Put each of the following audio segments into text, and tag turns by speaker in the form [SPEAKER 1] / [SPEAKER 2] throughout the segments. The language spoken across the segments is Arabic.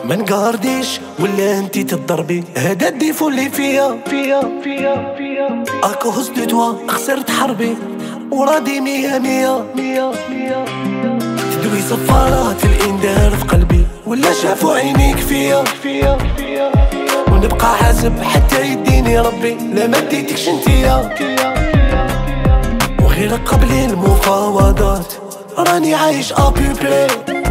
[SPEAKER 1] ما نقارديش ولا انتي تضربي، هذا الديفو اللي فيا اكوز دو توا خسرت حربي ورادي مية تدوي صفارات الإنذار في قلبي ولا شافوا عينيك فيا ونبقى حاسب حتى يديني ربي لا ما ديتكش انتيا. وغير قبل المفاوضات راني عايش ابوبري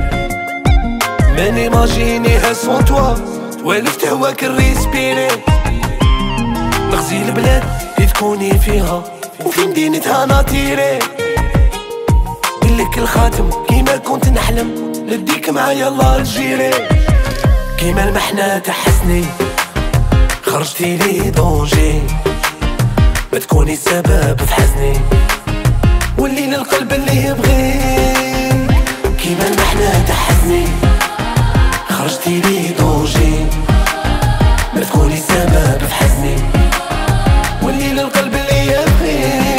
[SPEAKER 1] ماني ماجينيها سون توا والفت هواك الريسبيري نغزي البلاد اللي تكوني فيها وفي مدينتها ناطيري قلك الخاتم كيما كنت نحلم نديك معايا الله الجيري كيما المحنة تحسني خرجتي لي دونجي ما تكوني السبب في حزني واللي للقلب اللي يبغيك كيما المحنة تحسني خرجتي لي دونجي ما تكوني السبب في حزني واللي للقلب اللي يبغيك.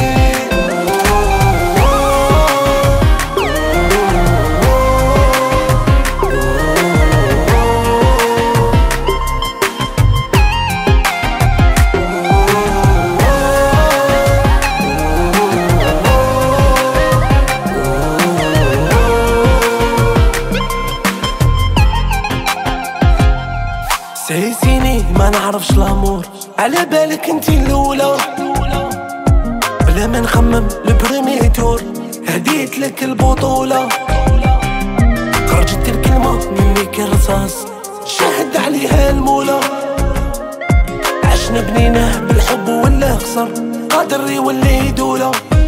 [SPEAKER 1] سيسيني ما نعرفش الامور على بالك انتي الاولى بلا ما نخمم البريمي تور هديت لك البطولة خرجت الكلمة مني كرصاص شاهد عليها المولى عشنا بنيناه بالحب ولا خسر قادر يولي دولة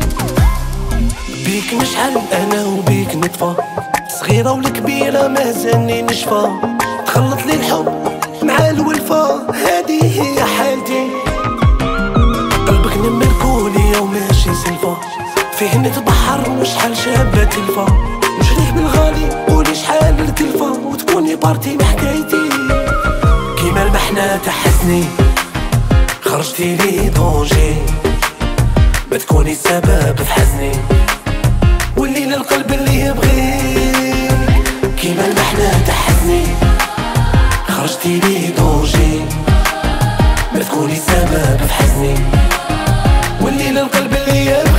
[SPEAKER 1] بيك نشحل انا وبيك نطفى صغيرة ولا كبيرة ما زالني نشفى تخلط لي الحب مع الولفة هذه هي حالتي قلبك نملكو ليا وماشي سلفة فيه نتبحر وشحال شابة تلفة نشريه بالغالي قولي شحال الكلفة وتكوني بارتي بحكايتي كيما المحنة تحسني خرجتي لي دونجي ما تكوني السبب في حزني واللي للقلب اللي يبغيك كيما المحنة تحسني خرجتي لي دونجي ما تكوني السبب في حزني واللي للقلب اللي يبغيك.